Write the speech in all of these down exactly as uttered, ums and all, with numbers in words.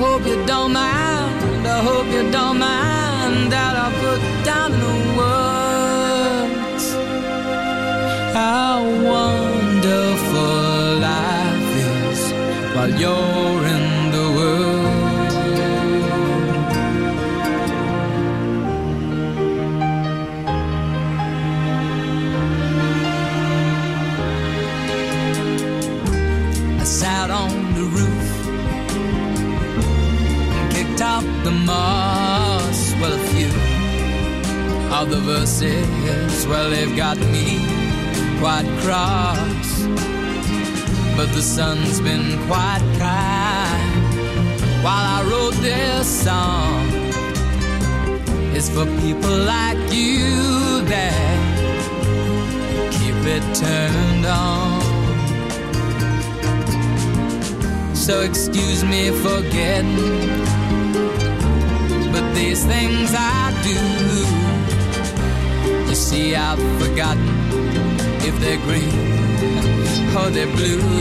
hope you don't mind, I hope you don't mind that I put down in the words how wonderful life is while you're in the world. I sat on the roof and kicked out the moss. Well, a few of the verses, well, they've got me quite cross, but the sun's been quite kind while I wrote this song. It's for people like you that keep it turned on. So excuse me for getting, but these things I do, you see, I've forgotten if they're green or they're blue.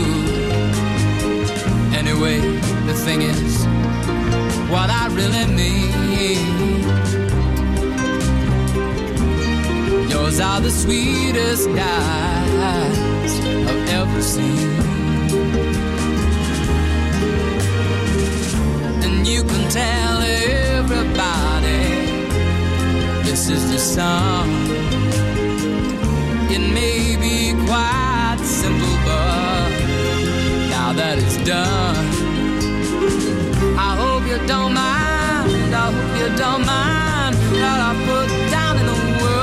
Anyway, the thing is, what I really mean, yours are the sweetest eyes I've ever seen. And you can tell everybody this is the song. It may be quite simple, but now that it's done, I hope you don't mind, I hope you don't mind that I put down in the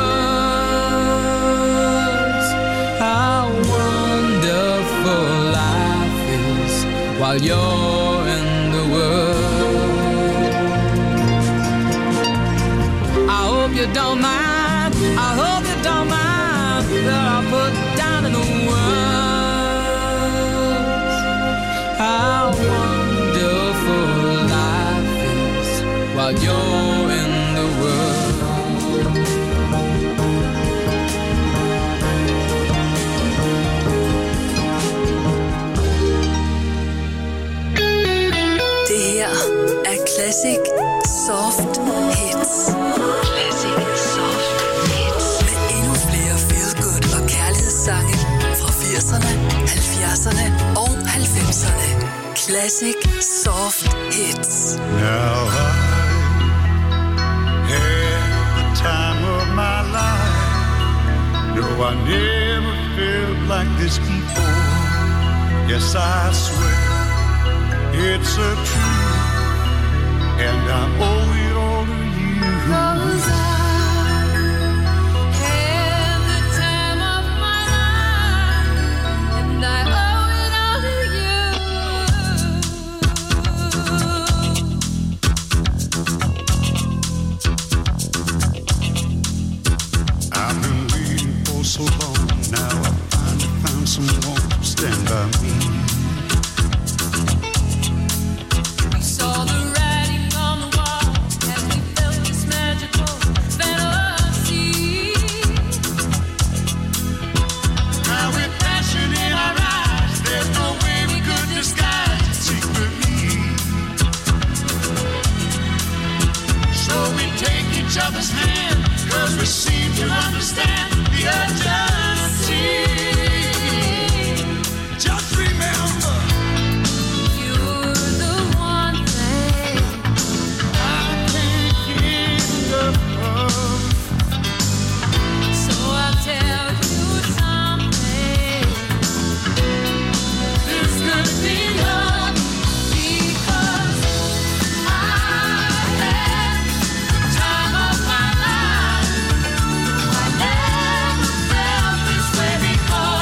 words how wonderful life is while you're in the world. I hope you don't mind, I hope you don't mind that I put down in the words how wonderful life is while you're in the world. Det her er Classic Soft Hits. Classic Soft Hits. Med endnu flere feel-good og kærlighedssange fra firserne, halvfjerdserne og halvfemserne. Classic Soft Hits. Now I had the time of my life. No, I never felt like this before. Yes, I swear it's a truth, and I owe it all to you. 'Cause I had the time of my life, and I owe it all to you. I've been waiting for so long. Now I finally found someone to stand by me. Each other's hand, 'cause we seem to understand the urgency. Just remember, You're the one thing I can't get enough of. So I'll tell you something. This could be love, because I had the time of my life. I never felt this way before.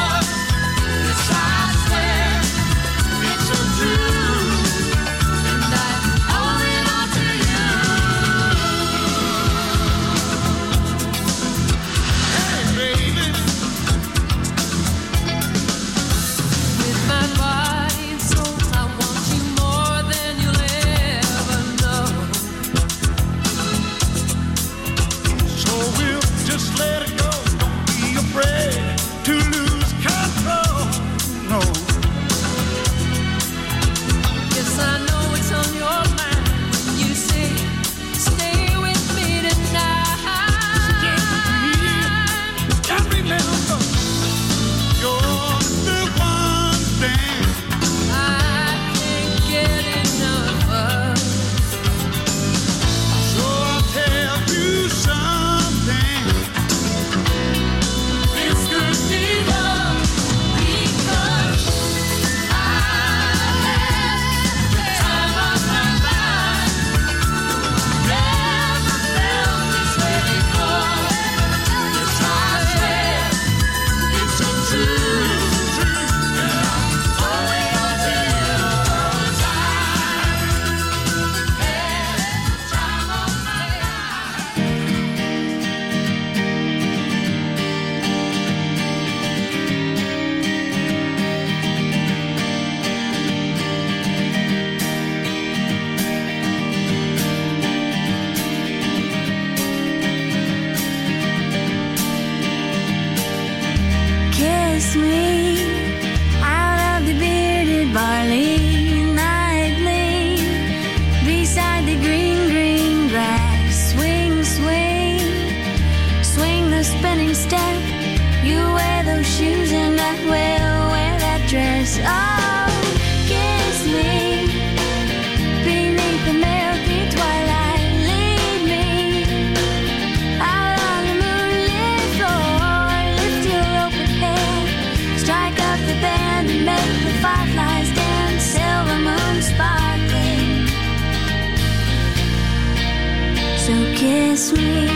kiss me.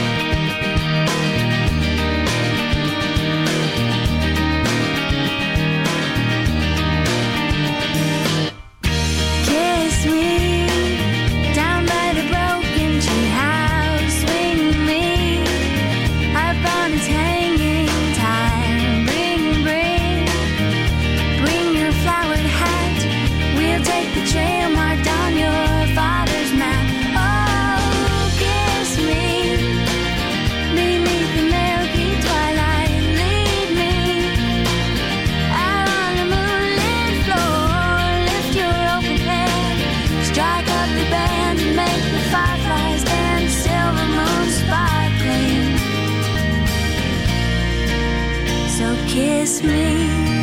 Kiss me.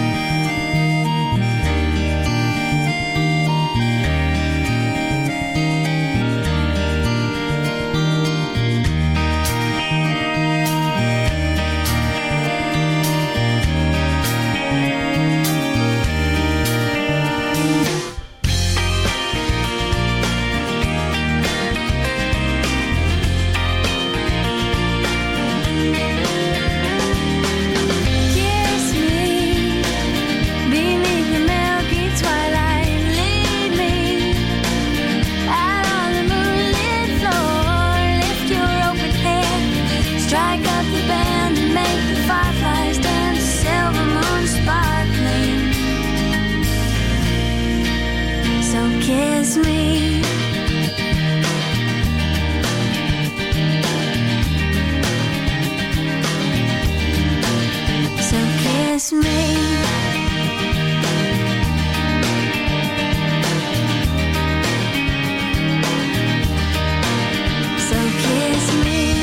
Kiss me. So kiss me. So kiss me.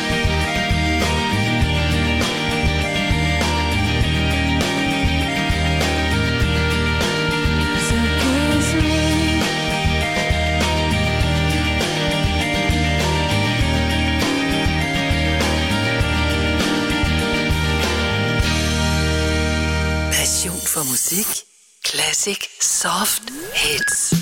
For musik. Classic Soft Hits.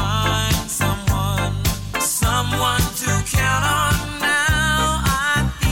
Someone to count on now. I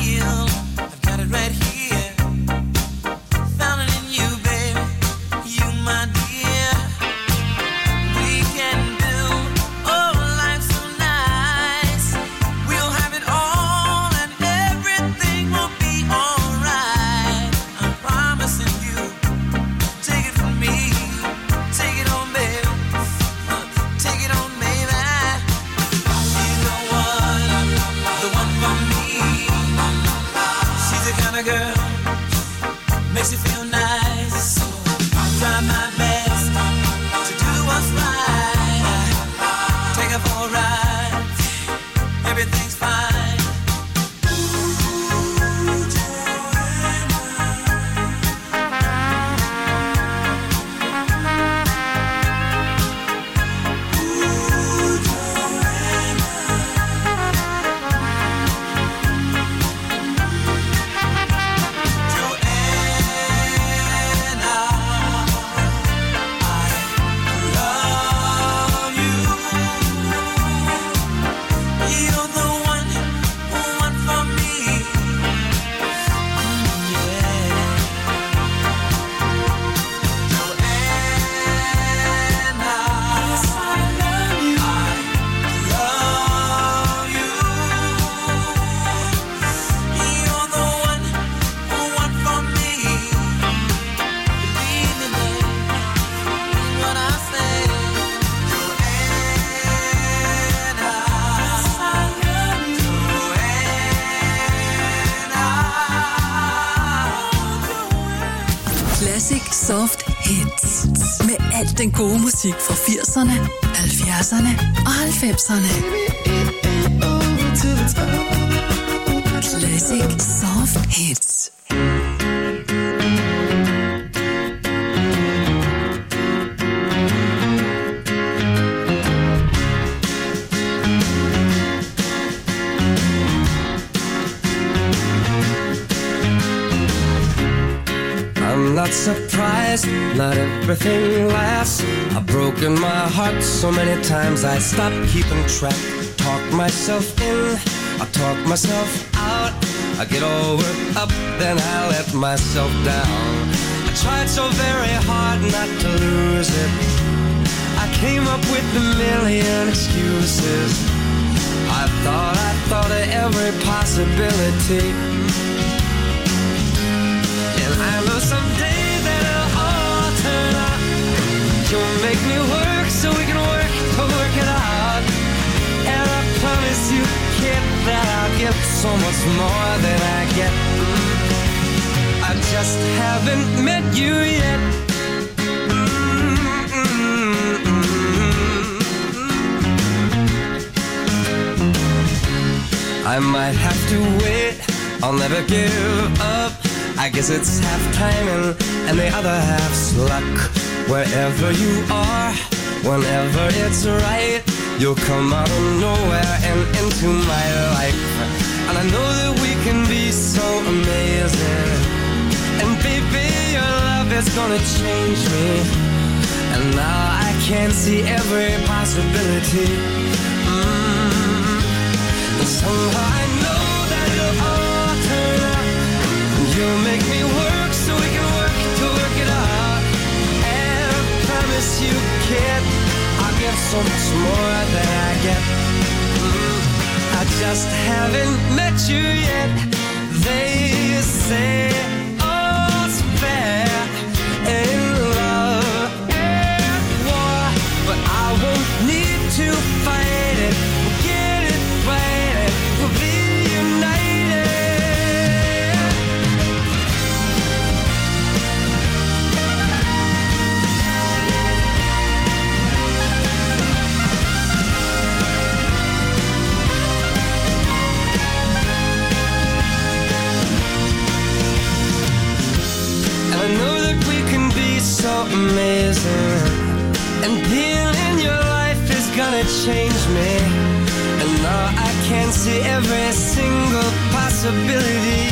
hits. Med alt den gode musik fra firserne, halvfjerdserne og halvfemserne. Classic Soft Hits. I'm not surprised, not everything lasts. I've broken my heart so many times I stopped keeping track. Talk myself in, I talk myself out. I get all worked up, then I let myself down. I tried so very hard not to lose it. I came up with a million excuses. I thought, I thought of every possibility. I know someday that it'll all turn out. You'll make me work so we can work to work it out. And I promise you, kid, that I'll give so much more than I get. I just haven't met you yet. I might have to wait, I'll never give up. I guess it's half timing and the other half's luck. Wherever you are, whenever it's right, you'll come out of nowhere and into my life. And I know that we can be so amazing. And baby, your love is gonna change me. And now I can see every possibility. Mm. And somehow I know that it'll all turn out. You'll make me work so we can work to work it out. And I promise you, kid, I'll give so much more than I get. Mm, I just haven't met you yet. They say all's fair in love and war, but I won't need to fight it. We'll get it right, we'll be united. I know that we can be so amazing. And being in your life is gonna change me. And now I can see every single possibility.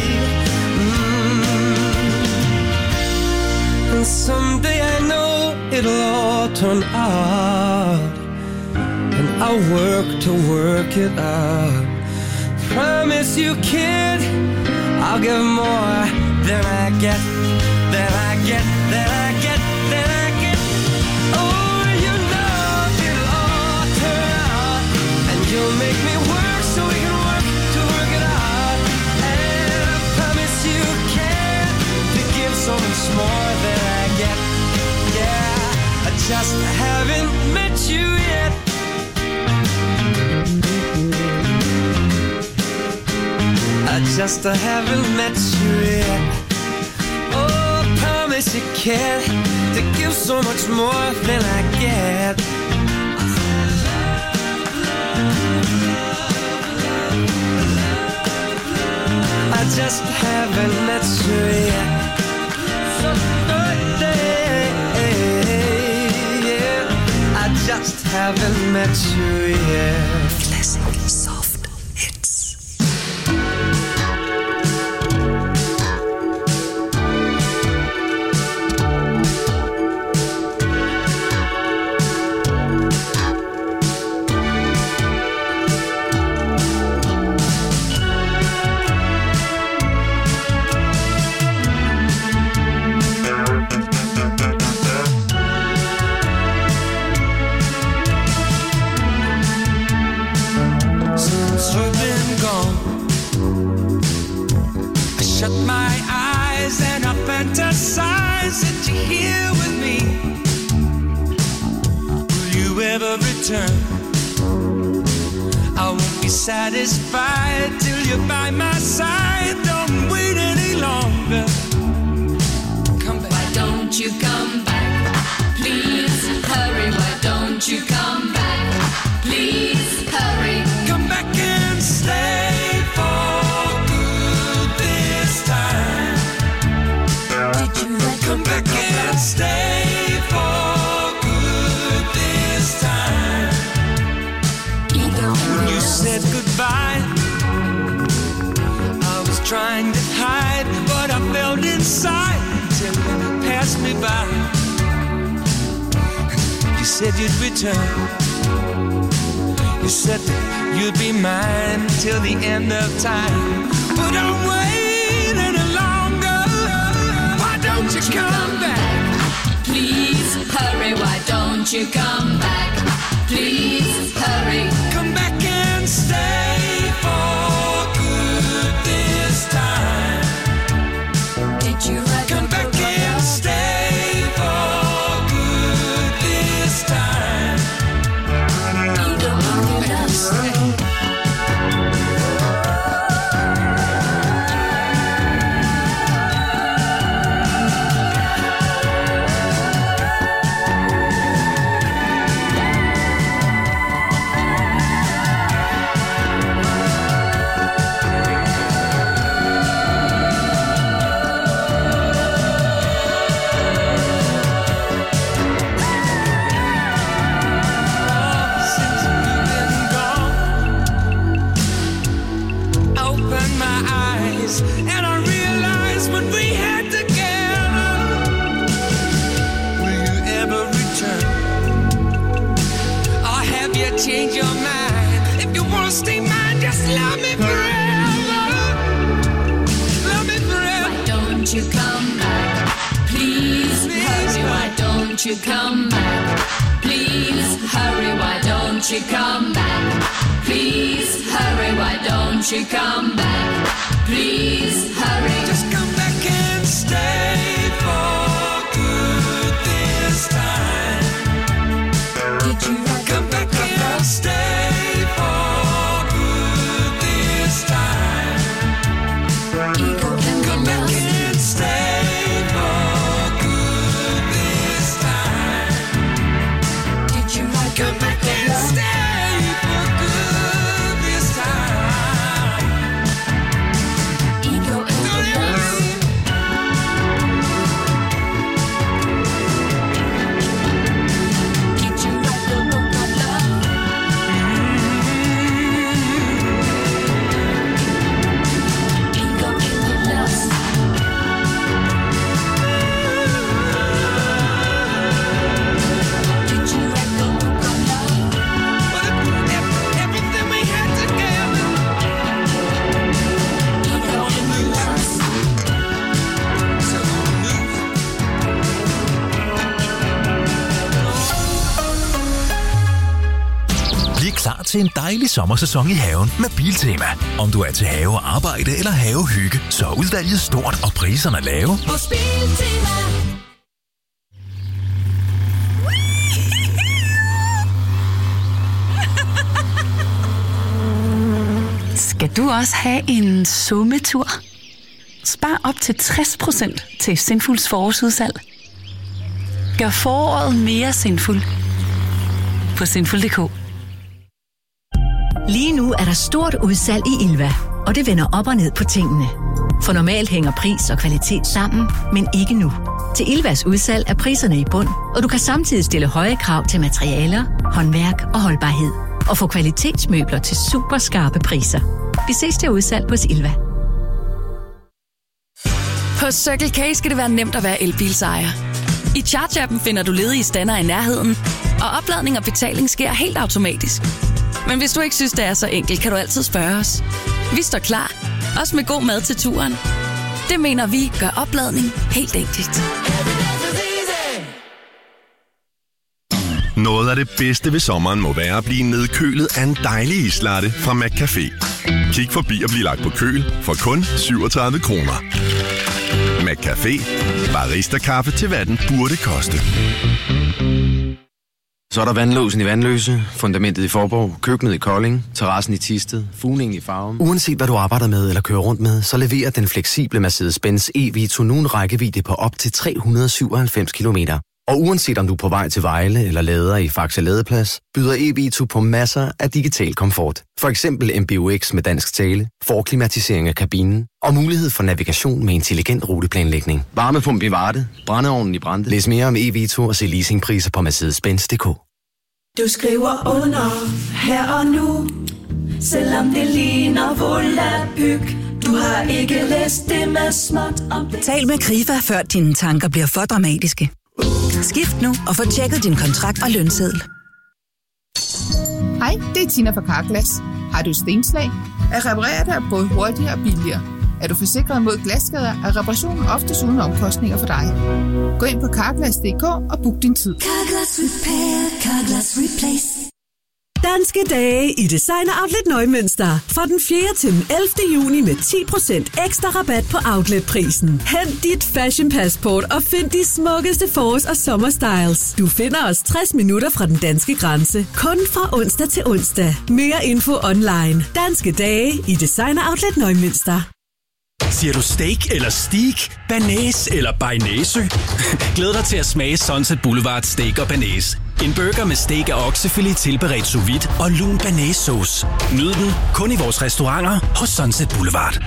Mm. And someday I know it'll all turn out. And I'll work to work it out. Promise you, kid, I'll give more than I get. That I get, that I get, that I get. Oh, you know it'll all turn out. And you'll make me work so we can work to work it out. And I promise you can to give so much more than I get. Yeah, I just haven't met you yet. I just haven't met you yet. Promise you can to give so much more than I get. I just haven't met you yet. Someday, yeah, I just haven't met you yet. Classic Soft Hits. Fantasize that you're here with me. Will you ever return? I won't be satisfied till you're by my side. Don't wait any longer. Come back. Why don't you come back? don't you come back? Please hurry. Come back and stay for good this time. Did you write Come back and stay for good this time. ego? You said goodbye. I was trying to hide what I felt inside till you passed me by. You said you'd return. You said that you'd be mine till the end of time. But I'm waiting any longer. Why don't you come back? Please hurry, why don't you come back? Please hurry. Come back and stay for good this time. Did you write Come back and stay for good this time. ego in your love? Since you've been gone, I opened my eyes and I realized what we had together. Will you ever return? Or have you changed your mind? If you wanna stay mine, just love me forever. Love me forever. Why don't you come back? Please hurry, why don't you come back? Please hurry, why don't you come back? Please hurry, why don't you come back? Please hurry. Just come back and stay for good this time. Did you write Come back and stay for good this time. ego in your Come back love? and stay for good this time. Did you write Come back and stay for good this time. ego in your love? Did you write the book of love? Ego in your love? Did you write the book of love? But if everything we had together, Ego in your love? so Bliv klar til en dejlig sommersæson i haven med Biltema. Om du er til have og arbejde eller havehygge, så er udvalget stort og priserne lave. Hos Biltema. Skal du også have en summetur? Spar op til tres procent til Sinfuls forårsudsalg. Gør foråret mere sinful på sinful punktum d k. Lige nu er der stort udsalg i Ilva, og det vender op og ned på tingene. For normalt hænger pris og kvalitet sammen, men ikke nu. Til Ilvas udsalg er priserne i bund, og du kan samtidig stille høje krav til materialer, håndværk og holdbarhed. Og få kvalitetsmøbler til super skarpe priser. Vi ses til udsalg hos Ilva. Hos Circle K skal det være nemt at være elbilsejer. I Charge-appen finder du ledige stander i nærheden, og opladning og betaling sker helt automatisk. Men hvis du ikke synes, det er så enkelt, kan du altid spørge os. Vi står klar, også med god mad til turen. Det mener vi gør opladning helt enkelt. Noget af det bedste ved sommeren må være at blive nedkølet af en dejlig islatte fra McCafé. Kig forbi og bliv lagt på køl for kun syvogtredive kroner. McCafé. Barista-kaffe til hvad den burde koste. Så er der vandlåsen i Vandløse, fundamentet i Forborg, køkkenet i Kolding, terrassen i Thisted, fugningen i Farum. Uanset hvad du arbejder med eller kører rundt med, så leverer den fleksible Mercedes-Benz E-Vito nu en rækkevidde på op til tre hundrede syvoghalvfems kilometer. Og uanset om du er på vej til Vejle eller lader i Faxe Ladeplads, byder eVito på masser af digital komfort. For eksempel M B U X med dansk tale, forklimatisering af kabinen og mulighed for navigation med intelligent ruteplanlægning. Varmepumpe i Varde, brændeovnen i Brande. Læs mere om eVito og se leasingpriser på Mercedes Benz punktum d k. Du skriver under her og nu, selvom det ligner volapyk. Du har ikke læst det med småt om det. Tal med Krifa, før dine tanker bliver for dramatiske. Skift nu og få tjekket din kontrakt og lønseddel. Hej, det er Tina fra Carglass. Har du stenslag? At reparere det er både hurtigere og billigere. Er du forsikret mod glasskader, er reparationen oftest uden omkostninger for dig. Gå ind på carglass punktum d k og book din tid. Carglass Repair, Carglass Replace. Danske dage i Designer Outlet Nøgmønster. Fra den fjerde til den ellevte juni med ti procent ekstra rabat på outletprisen. Hent dit fashion passport og find de smukkeste forårs- og sommerstyles. Du finder os tres minutter fra den danske grænse. Kun fra onsdag til onsdag. Mere info online. Danske dage i Designer Outlet Nøgmønster. Siger du steak eller steak, banæs eller bearnaisesø? Glæd dig til at smage Sunset Boulevard Steak og Banæs. En burger med steak af oksefilet tilberedt sous vide og lun banæssauce. Nyd den kun i vores restauranter hos Sunset Boulevard.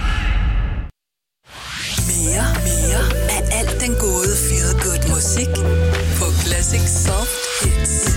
Mere, mere af alt den gode feel good musik på Classic Soft Hits.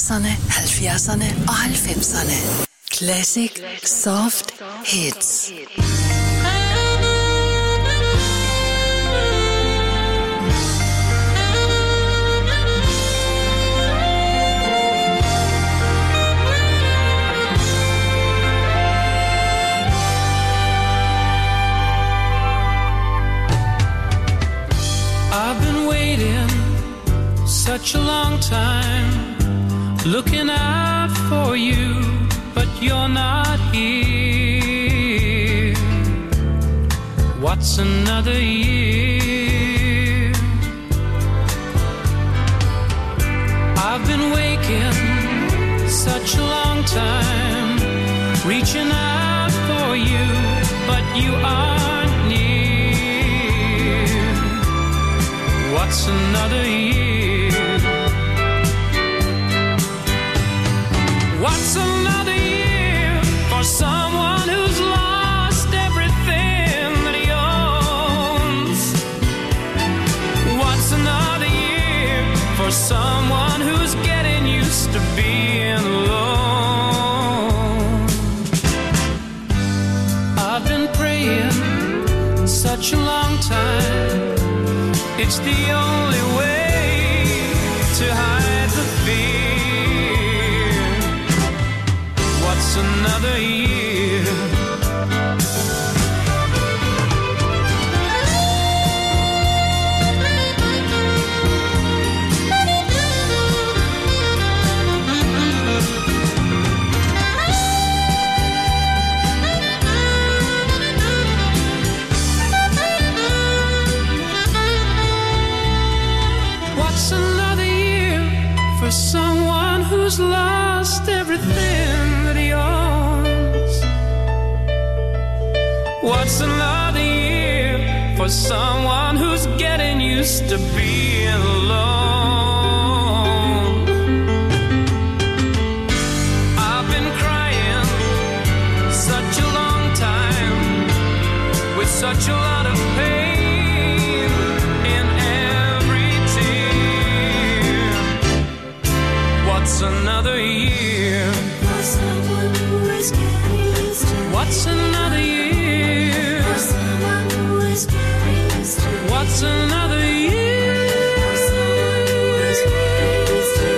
firserne, halvfjerdserne og halvfemserne. Classic Soft Hits. I've been waiting such a long time, looking out for you, but you're not here. What's another year? I've been waking such a long time, reaching out for you, but you aren't near. What's another year? What's another year for someone who's lost everything that he owns? What's another year for someone who's getting used to being alone? I've been praying such a long time, it's the only way to hide the fear. What's another year? What's another year for someone who's lost everything that he owns? What's another year for someone who's getting used to being alone? I've been crying such a long time, with such a lot of pain in every tear. What's another year? For someone who is getting used to. What's another year? For someone who is getting used to. What's another year? For someone who is getting used to.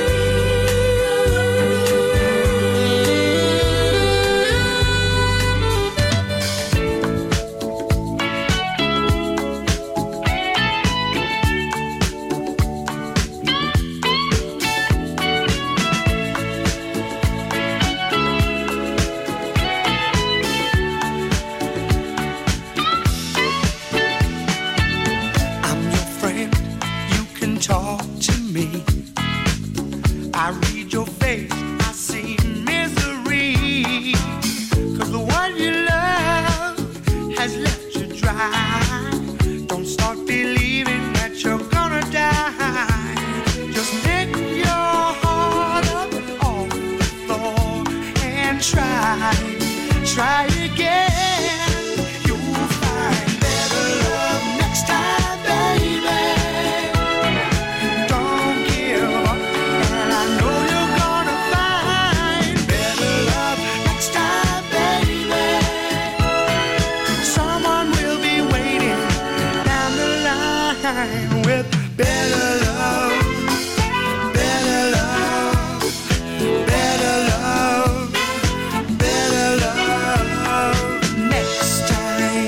Talk to me. I read your face, I see misery. Cause the one you love has left you dry. Don't start believing that you're gonna die. Just pick your heart up off the floor and try. Try again. You'll find better love next time, baby. With better love, better love, better love, better love next time.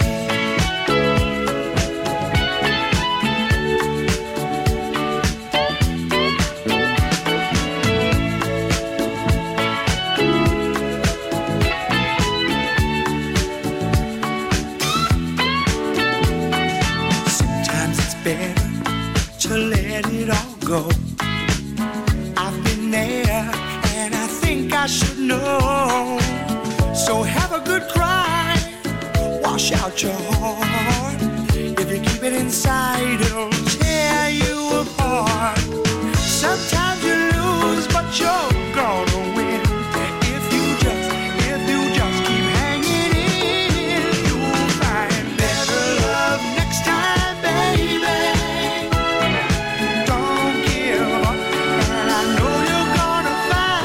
Sometimes it's better to let it all go. I've been there and I think I should know. So have a good cry, wash out your heart. If you keep it inside, it'll tear you apart. Sometimes you lose, but you're gonna win. If you just, if you just keep hanging in, you'll find better love next time, baby. Don't give up, and I know you're gonna find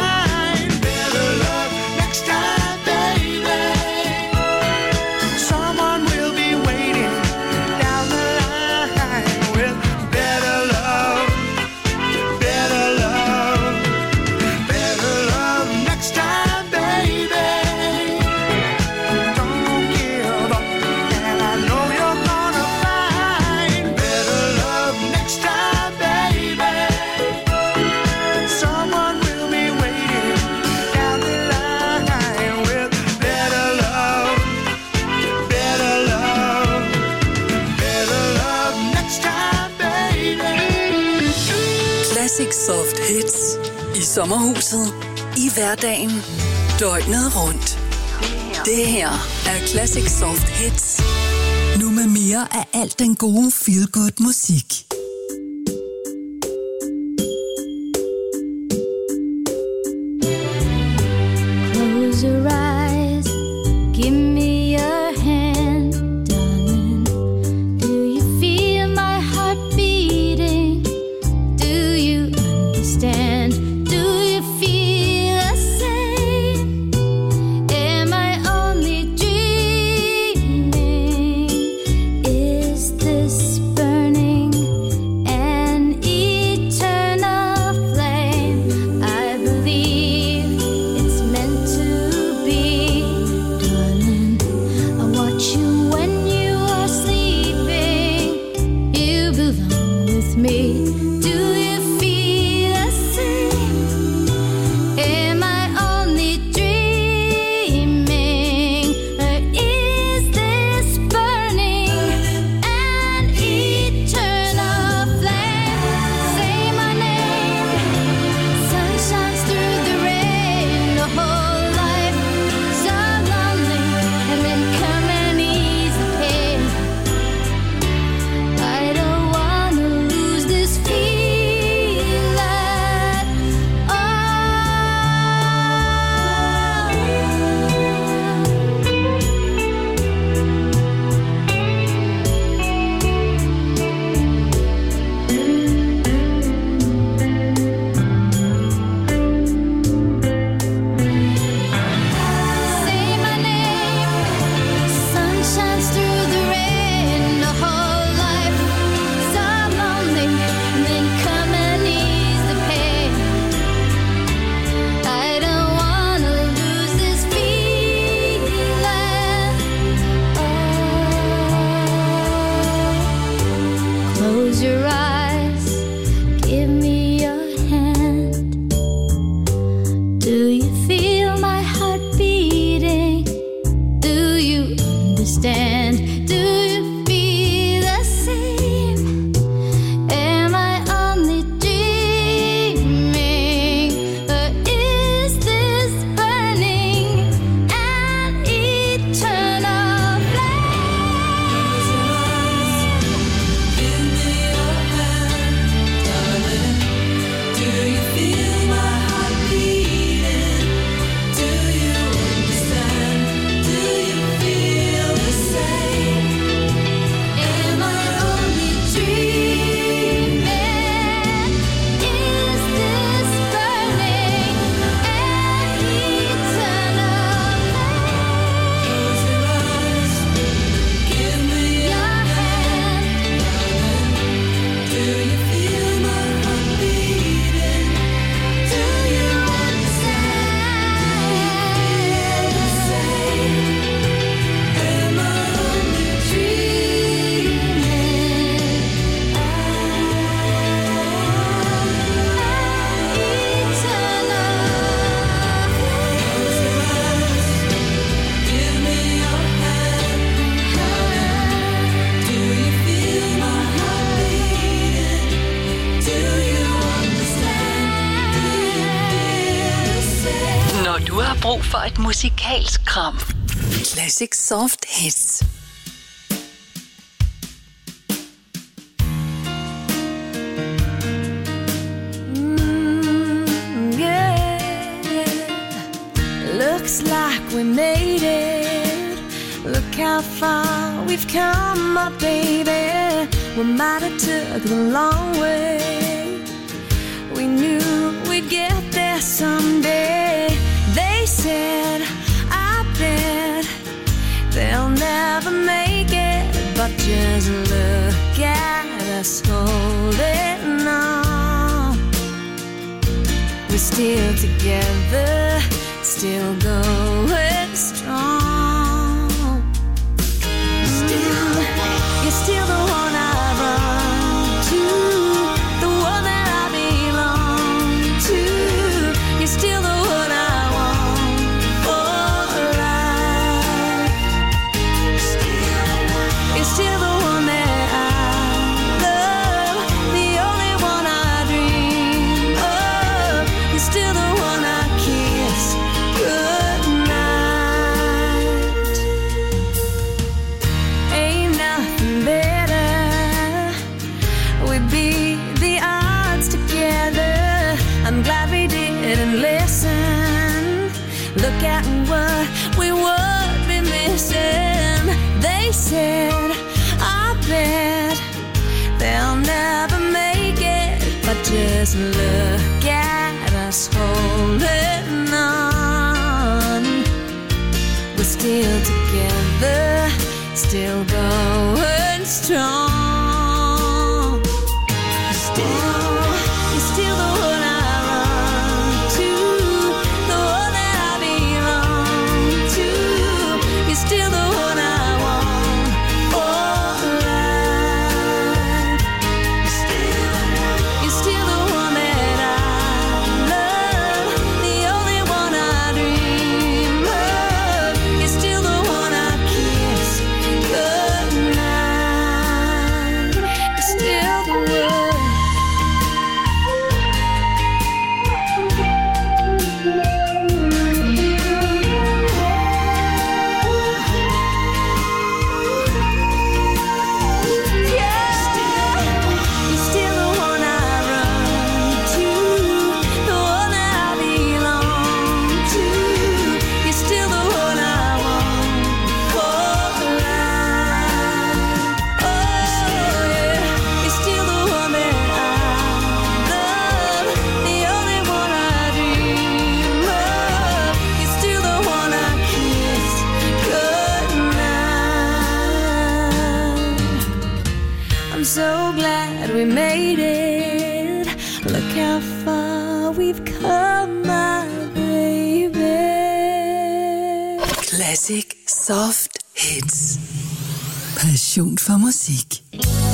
Soft Hits. I sommerhuset. I hverdagen. Døgnet rundt. Det her er Classic Soft Hits. Nu med mere af alt den gode feel-good musik. Close your eyes, give me your hand, darling. Do you feel my heart beating? Do you understand? Do you feel the same? Am I only dreaming? Is this burning an eternal flame? I believe it's meant to be, darling. I watch you when you are sleeping. You belong with me. Do you feel the same? Am I only dreaming? Or is this burning an eternal flame? Say my name. Sun shines through the rain. The whole life so lonely, and then come and ease the pain. I don't wanna lose this feeling. Oh. Say my name. Sun shines through the rain. The whole life so lonely, and then come and ease the pain. I don't wanna lose this feeling. Oh. Close your eyes, give me your hand. Do you feel my heart beating? Do you understand? Do you feel the same? Am I only dreaming? Or is this burning an eternal flame? Give me your hand, darling. Do you feel my heart beating? Do you understand? Do you feel the same? Am I only dreaming? Is this burning an eternal flame? Give me your hand, do you feel my heart beating? Do you understand the same? Am I only Når du har brug for et musikalsk kram. Classic Soft Hits. Yeah, looks like we made it. Look how far we've come, my baby. We might have took the long way. We knew we'd get there someday. They said, I bet they'll never make it, but just look at us holding on. We're still together, still going strong. Still, you're still the one I run to, the one that I belong to. You're still the one I want for life. You're still the one that I love, the only one I dream just look at us holding on. We're still together, still going strong. Still, you're still the one I run to, the one that I belong to. You're still the one I want for life. You're still, you're still the one that I love, the only one I dream of. You're still the one I kiss goodnight. You're still the one. I'm so glad we made it. Look how far we've come, my baby. Classic Soft Hits. Passion for musik.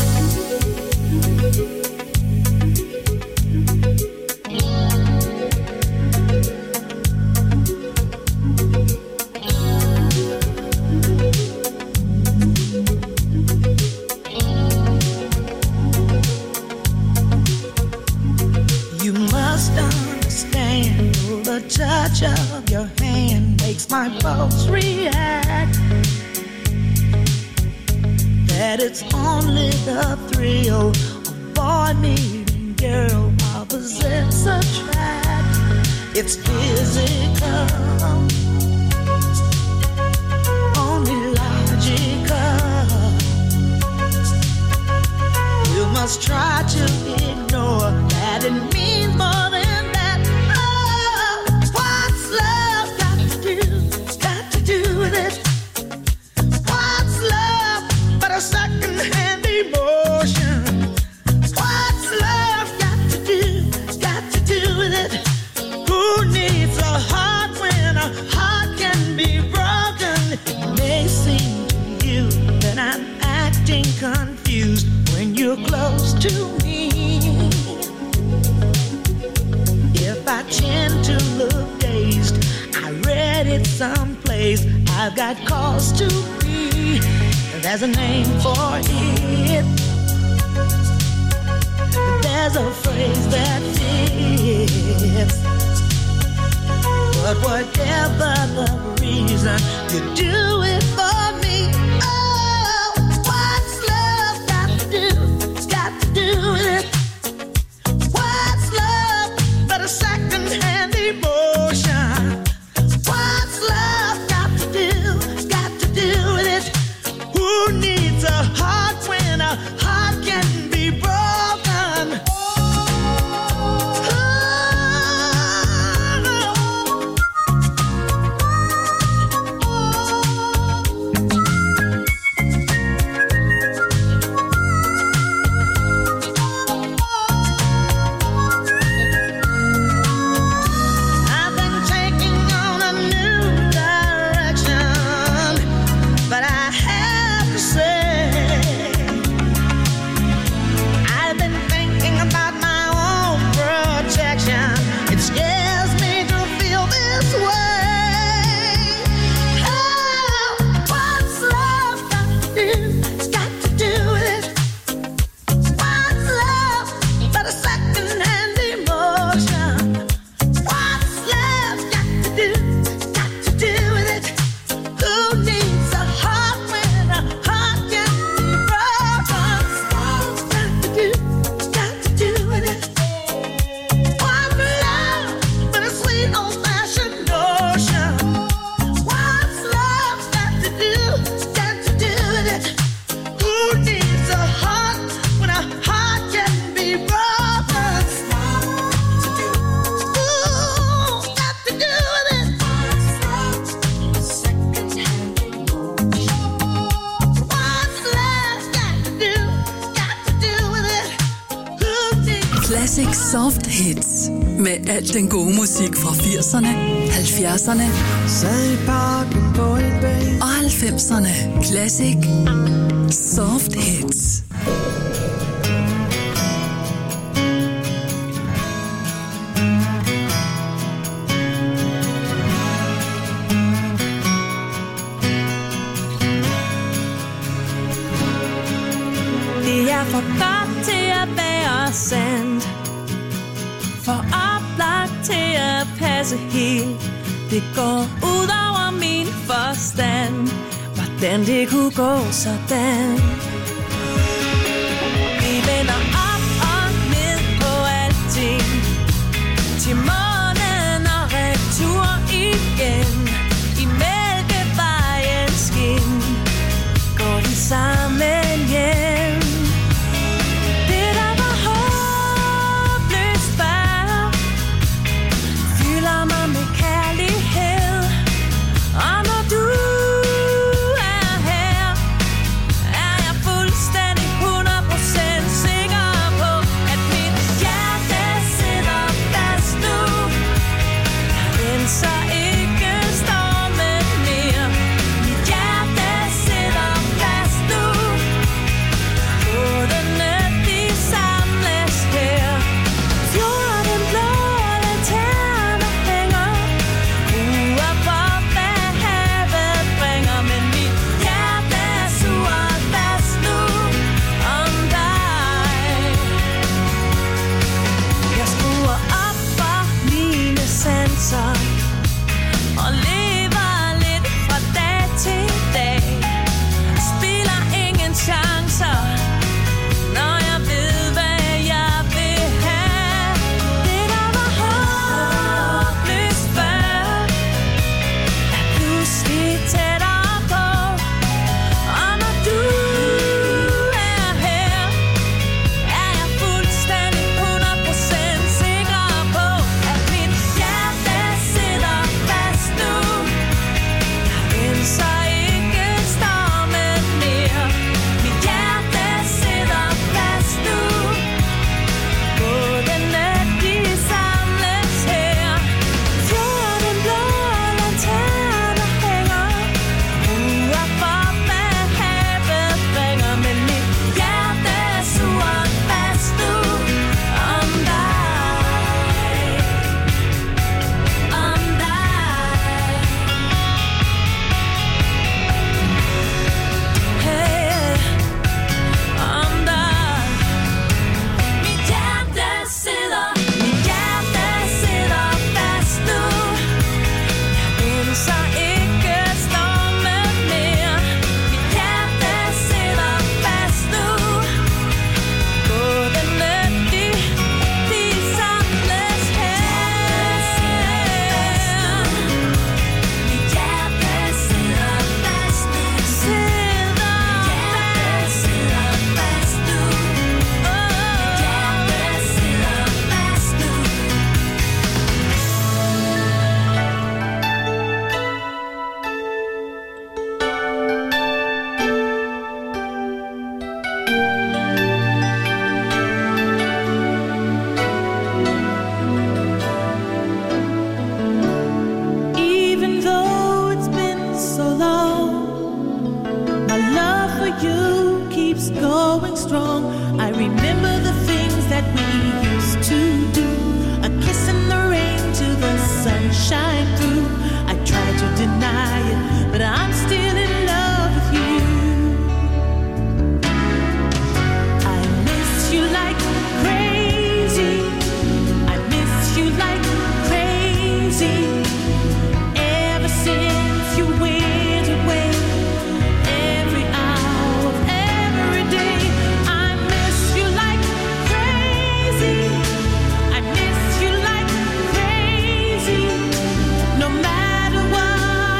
You must understand, the touch of your hand makes my pulse react. That it's only the thrill of boy meeting girl, opposites attract. It's physical, only logical. You must try to ignore that it means more than that. Oh, what's love got to do, got to do with it? What's love but a second-hand emotion? What's love got to do, got to do with it? Who needs a heart when a heart can be broken? It may seem to you that I'm acting confused when you're close to me. If I tend to look dazed, I read it someplace, I've got cause to be. There's a name for it. There's a phrase that fits. But whatever the reason, you do it for me. Oh, what's love got to do, got to do with it? What's love but a second-hand emotion? What's love got to do, got to do with it? Who needs a heart when a heart can be broken? I've been taking on a new direction, but I have to say Classic Soft Hits. Med al den gode musik fra firserne, halvfjerdserne og halvfemserne. Classic Soft Hits. Det er for godt til at være sandt, for oplagt til at passe helt. Det går ud over min forstand, hvordan det kunne gå sådan. Vi vender op og ned på alting, til månen og retur igen. I Mælkevejens skin går vi sammen hjem. Det der var håbløst før, fylder mig med kærlighed. Og når du er her, er jeg fuldstændig hundrede procent sikker på, at mit hjerte sidder fast nu. Jeg renser ikke stormen mere. Mit hjerte sidder fast nu. Bådene de samles her. Fjorden blå lanterner hænger. Ruer på hvad havet bringer. Men mit hjerte suger fast nu om dig. Jeg skruer op for mine sanser og lever lidt fra dag til dag. Spilder ingen chancer, når jeg ved, hvad jeg vil have. Det der var håbløst før, er pludselig tættere på. Og når du er her, er jeg fuldstændig hundrede procent sikker på, at mit hjerte sidder fast nu. Jeg renser ikke stormen mere. Mit hjerte sidder fast nu. Bådene de samles her. Fjorden blå lanterner hænger. Ruer for hvad havet bringer. Men mit hjerte suger fast nu om dig. Om dig. Hey, om dig. Mit hjerte sidder, mit hjerte sidder fast nu. Jeg renser ikke stormen mere. Mit hjerte sidder fast nu. Bådene de, de samles her. Mit hjerte sidder fast nu. Sidder sidder fast nu. Mit hjerte sidder fast nu. Even though it's been so long, my love for you keeps going strong. I remember the things that we used to do. A kiss in the rain till the sunshine through. I try to deny it, but I'm still in love with you. I miss you like crazy. I miss you like crazy. Ever since you went away, every hour of every day, I miss you like crazy. I miss you like crazy. No matter what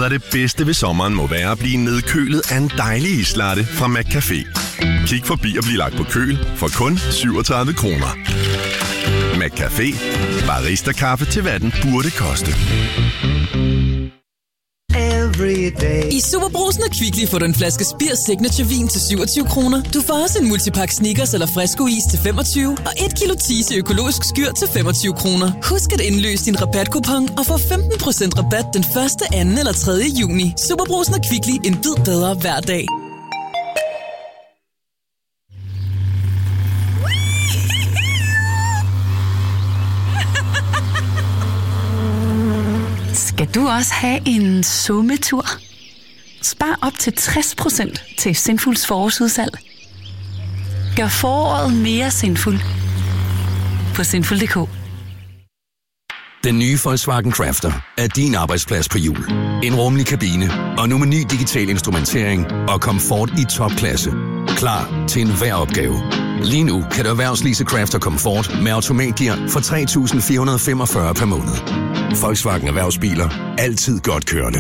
at det bedste ved sommeren må være at blive nedkølet af en dejlig islatte fra McCafé. Kig forbi og bliv lagt på køl for kun syvogtredive kroner. McCafé. Barista-kaffe til hvad den burde koste. I Superbrugsen og Kvickly får du en flaske Spir Signature vin til syvogtyve kroner. Du får også en multipakke Snickers eller Fresco-is til femogtyve og et kilo Tise økologisk skyr til femogtyve kroner. Husk at indløse din rabatkupon og få femten procent rabat den første, anden eller tredje juni. Superbrugsen og Kvickly. En bid bedre hver dag. Skal du også have en sommetur? Spar op til tres procent til Sinfuls forårsudsalg. Gør foråret mere sinful på sinful punktum d k. Den nye Volkswagen Crafter er din arbejdsplads på hjul. En rummelig kabine og nu med ny digital instrumentering og komfort i topklasse. Klar til enhver opgave. Lige nu kan du erhvervslease Crafter Comfort med automatgear for tre tusind fire hundrede femogfyrre per måned. Volkswagen Erhvervsbiler. Altid godt kørende.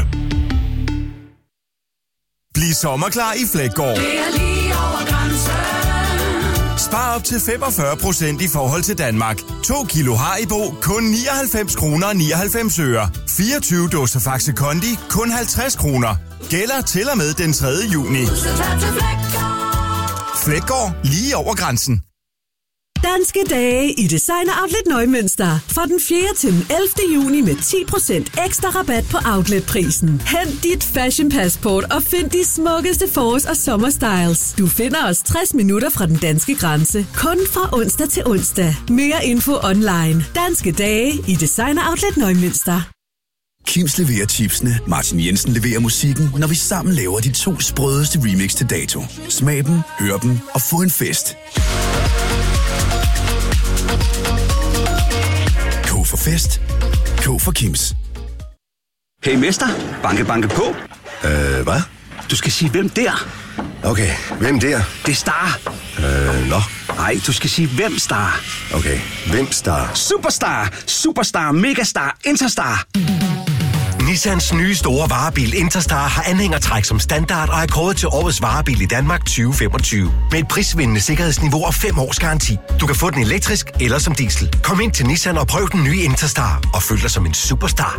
Bliv sommerklar i Fleggaard. Det er lige over grænsen. Spar op til femogfyrre procent i forhold til Danmark. to kilo Haribo, kun nioghalvfems kroner og nioghalvfems øre. fireogtyve dåser Faxe Kondi, kun halvtreds kroner. Gælder til og med den tredje juni. Fleggaard, lige over grænsen. Danske dage i Designer Outlet Neumünster. Fra den fjerde til den ellevte juni med ti procent ekstra rabat på outletprisen. Hent dit fashion passport og find de smukkeste forårs- og sommerstyles. Du finder os tres minutter fra den danske grænse. Kun fra onsdag til onsdag. Mere info online. Danske dage i Designer Outlet Neumünster. Kims leverer chipsene, Martin Jensen leverer musikken, når vi sammen laver de to sprødeste remix til dato. Smag dem, hør dem og få en fest. K for fest. K for Kims. Hey mester, banke banke på. Øh, hvad? Du skal sige hvem der. Okay, hvem der? Det er Star. Øh, nå. Nej, du skal sige hvem Star. Okay, hvem Star? Superstar, Superstar, Megastar, Interstar. Nissans nye store varebil Interstar har anhængertræk som standard og er kåret til årets varebil i Danmark tyve femogtyve. Med et prisvindende sikkerhedsniveau og fem års garanti. Du kan få den elektrisk eller som diesel. Kom ind til Nissan og prøv den nye Interstar og føl dig som en superstar.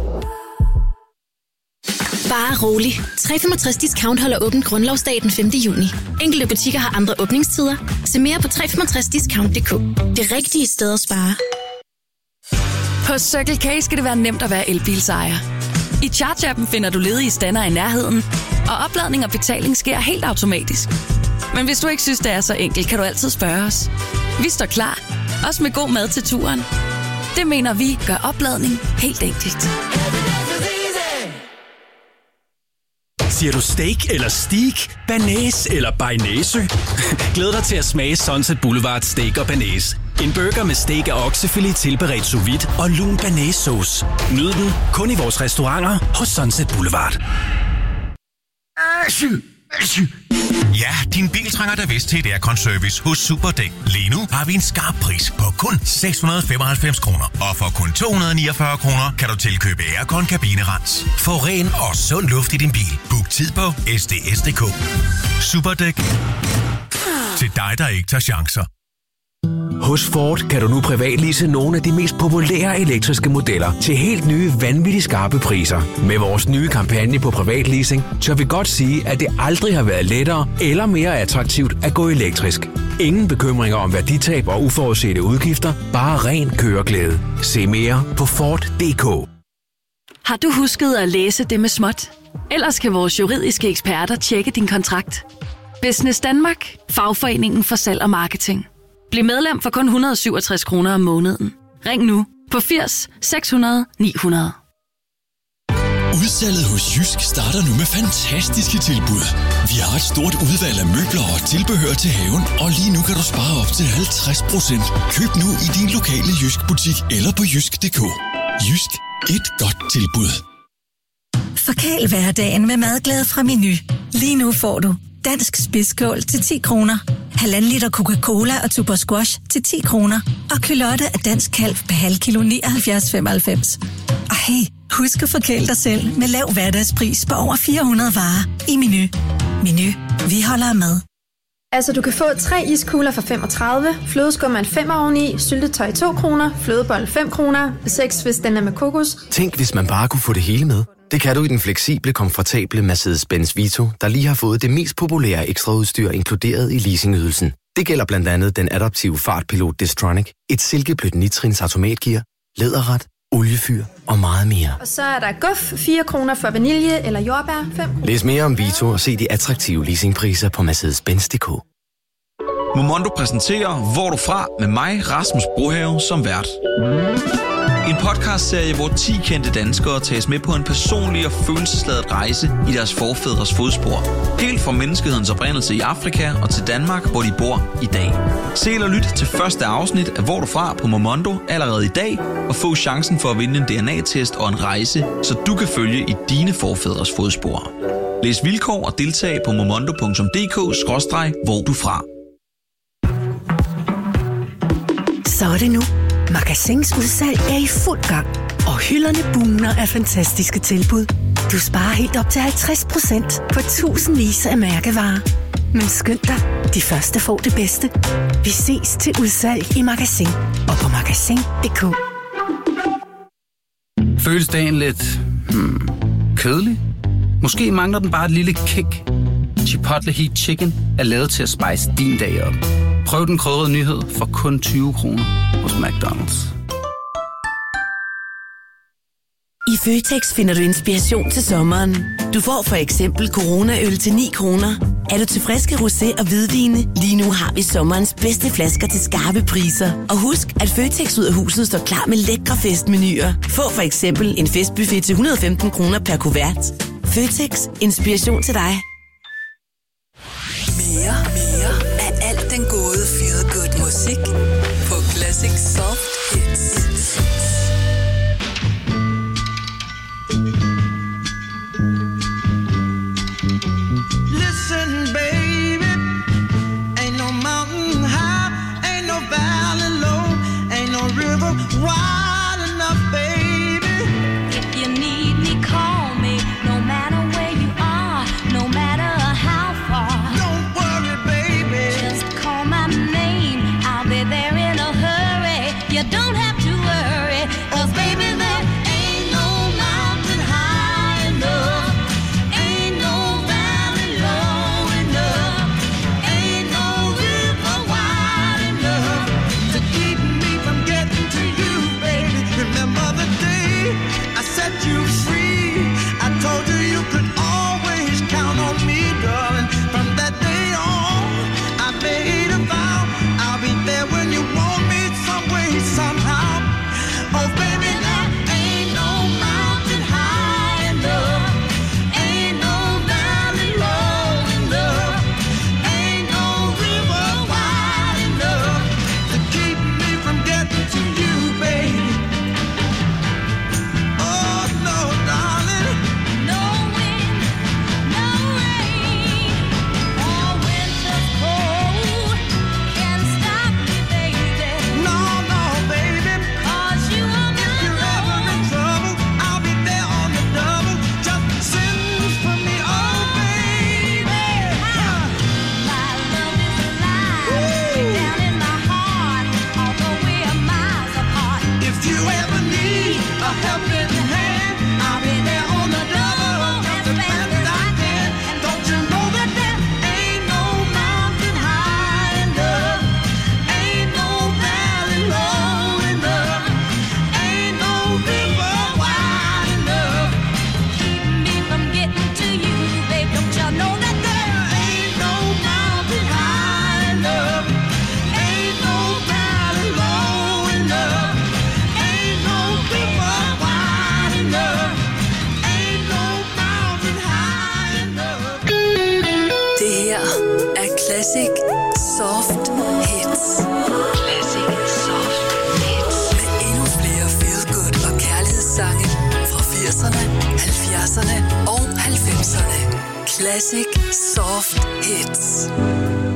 Bare rolig. tre komma femogtres Discount holder åbent grundlovsdag den femte juni. Enkelte butikker har andre åbningstider. Se mere på tre komma femogtres discount punktum d k. Det rigtige sted at spare. På Circle K skal det være nemt at være elbilsejer. I Charge-appen finder du ledige stander i nærheden, og opladning og betaling sker helt automatisk. Men hvis du ikke synes, det er så enkelt, kan du altid spørge os. Vi står klar, også med god mad til turen. Det mener vi gør opladning helt enkelt. Siger du steak eller steak, banæs eller bearnaise? Glæd dig til at smage Sunset Boulevard Steak og Banæs. En burger med steak og oksefilet tilberedt sous vide og lun banæssauce. Nyd den kun i vores restauranter hos Sunset Boulevard. Ja, din bil trænger da vist til et aircon-service hos Superdæk. Lige nu har vi en skarp pris på kun seks hundrede femoghalvfems kroner. Og for kun to hundrede niogfyrre kroner kan du tilkøbe aircon kabinerens. Få ren og sund luft i din bil. Book tid på S D S punktum d k. Superdæk. Til dig, der ikke tager chancer. Hos Ford kan du nu privatlease nogle af de mest populære elektriske modeller til helt nye, vanvittigt skarpe priser. Med vores nye kampagne på privatleasing, tør vi godt sige, at det aldrig har været lettere eller mere attraktivt at gå elektrisk. Ingen bekymringer om værditab og uforudsete udgifter, bare ren køreglæde. Se mere på Ford punktum d k. Har du husket at læse det med småt? Ellers kan vores juridiske eksperter tjekke din kontrakt. Business Danmark, fagforeningen for salg og marketing. Bliv medlem for kun et hundrede og syvogtres kroner om måneden. Ring nu på firs seks hundrede ni hundrede. Udsalget hos Jysk starter nu med fantastiske tilbud. Vi har et stort udvalg af møbler og tilbehør til haven, og lige nu kan du spare op til halvtreds procent. Køb nu i din lokale Jysk butik eller på jysk punktum d k. Jysk. Et godt tilbud. Forkæl hverdagen med madglæde fra Meny. Lige nu får du dansk spidskål til ti kroner, halvanden liter Coca-Cola og Tuborg Squash til ti kroner, og kylotte af dansk kalv per halv kilo nioghalvfjerds femoghalvfems. Og hey, Husk at forkæle dig selv med lav hverdagspris på over fire hundrede varer i Menu. Menu. Vi holder med. Altså, du kan få tre iskugler for femogtredive, flødeskum er en femmer oveni, syltetøj to kroner, flødebold fem kroner, seks hvis den er med kokos. Tænk, hvis man bare kunne få det hele med. Det kan du i den fleksible, komfortable Mercedes-Benz Vito, der lige har fået det mest populære ekstraudstyr inkluderet i leasingydelsen. Det gælder blandt andet den adaptive fartpilot Distronic, et silkeblødt nitrins automatgear, læderret, oliefyr og meget mere. Og så er der guf, fire kroner for vanilje eller jordbær, fem kroner. Læs mere om Vito og se de attraktive leasingpriser på Mercedes Benz punktum d k. Momondo præsenterer Hvor du fra med mig, Rasmus Brohave, som vært. En podcastserie, hvor ti kendte danskere tages med på en personlig og følelsesladet rejse i deres forfædres fodspor. Helt fra menneskehedens oprindelse i Afrika og til Danmark, hvor de bor i dag. Se eller lyt til første afsnit af Hvor du fra på Momondo allerede i dag, og få chancen for at vinde en D N A-test og en rejse, så du kan følge i dine forfædres fodspor. Læs vilkår og deltag på momondo punktum d k skråstreg hvor du fra. Så er det nu. Magasins udsalg er i fuld gang, og hylderne bugner af fantastiske tilbud. Du sparer helt op til halvtreds procent på tusindvis af mærkevarer. Men skynd dig, de første får det bedste. Vi ses til udsalg i Magasin og på magasin punktum d k. Føles dagen lidt hmm, kedelig? Måske mangler den bare et lille kick. Chipotle Heat Chicken er lavet til at spice din dag op. Prøv den krydrede nyhed for kun tyve kroner hos McDonald's. I Føtex finder du inspiration til sommeren. Du får for eksempel Corona-øl til ni kroner. Er du til friske rosé og hvidvine? Lige nu har vi sommerens bedste flasker til skarpe priser. Og husk, at Føtex ud af huset står klar med lækre festmenuer. Få for eksempel en festbuffet til et hundrede og femten kroner per kuvert. Føtex. Inspiration til dig. Mere, mere af alt den gode feel good musik på Classic Soft Hits. Listen, baby, ain't no mountain high, ain't no valley low, ain't no river wide enough, baby. If you need me, call me, no matter where you are, no matter how far. Don't worry, baby, just call my name, I'll be there in a hurry. You don't have to worry, 'cause baby, there ain't no mountain high enough, ain't no valley low enough, ain't no river wide enough to keep me from getting to you, baby. Remember the day I set you free, I told you you could always count on me, darling. From that day on, I made a vow, I'll be there when you want me, some way, somehow. Oh, baby, there ain't no mountain high enough, ain't no valley low enough, ain't no river wide enough to keep me from getting to you, baby. Oh, no, darling. No wind, no rain, or winter's cold can stop me, baby. No, no, baby. 'Cause you are my If you're ever in trouble, I'll be there on the double. Just send for me, oh, baby. My love is alive, deep down in my heart, although we are miles apart. If you ever need a helping hand, I'll be there on the double, just as fast as I can. Don't you know that there ain't no mountain high enough, ain't no valley low enough, ain't no river wide enough Keep me from getting to you, babe. Don't you know that there ain't no mountain high enough, ain't no valley low enough, ain't no river wide enough, ain't no mountain high enough. Det her er Classic Soft Hits. Classic Soft Hits. Med endnu flere feel good og kærlighedssange fra firserne, halvfjerdserne og halvfemserne. Classic Soft Hits.